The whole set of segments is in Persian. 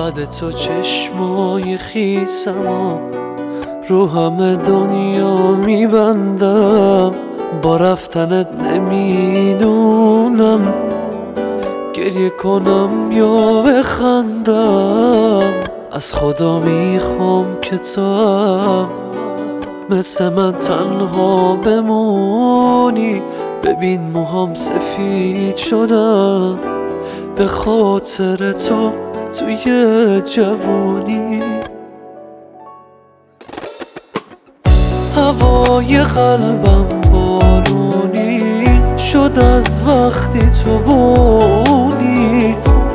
بعد تو چشمای خیسم و رو همه دنیا میبندم. با رفتنت نمیدونم گریه کنم یا بخندم. از خدا میخوام که تو هم مثل من تنها بمونی. ببین موهام سفید شدن به خاطر تو توی جوونی. هوای قلبم بارونی شد از وقتی تو بونی.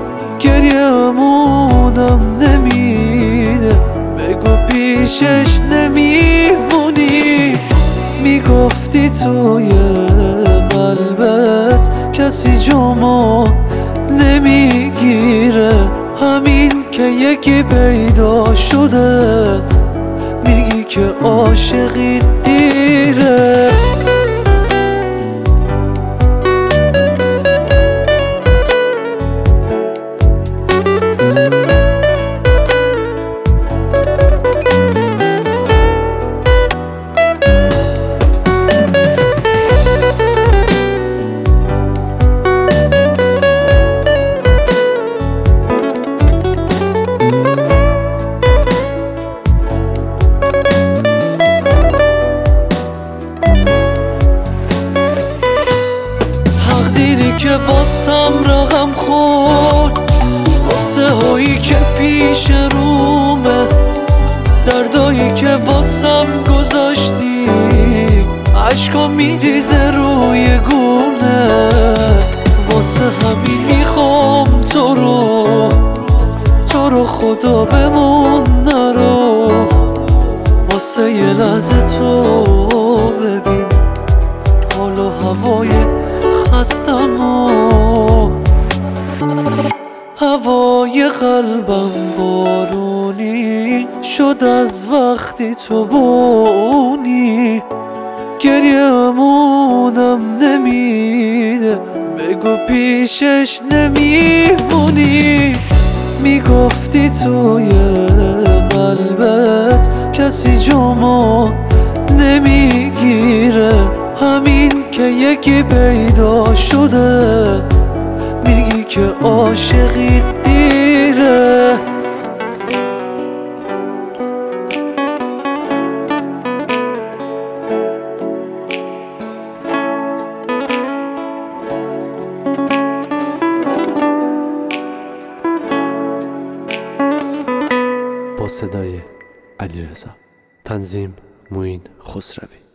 گریه‌مونم نمیده بگو پیشش نمیمونی. میگفتی توی قلبت کسی جامو نمیگیره، همین که یکی پیدا شده میگی که عاشقی دیره. تقدیری که واسم رقم خورد، واسه هایی که پیش رومه، دردایی که واسم گذاشتی عشقا میریزه روی گونه. واسه همین میخوام تو رو خدا بمون نرو. واسه یه لحظه تو ببین حال و هوای خستم و هوای قلبم بارونی شد از وقتی تو بونی. گریه‌مونم نمیده بگو پیشش نمیمونی. میگفتی توی قلبت کسی جامو نمیگیره، همین که یکی پیدا شده میگی که عاشقی دیره. با صدای علیرضا، تنظیم موین خسروی.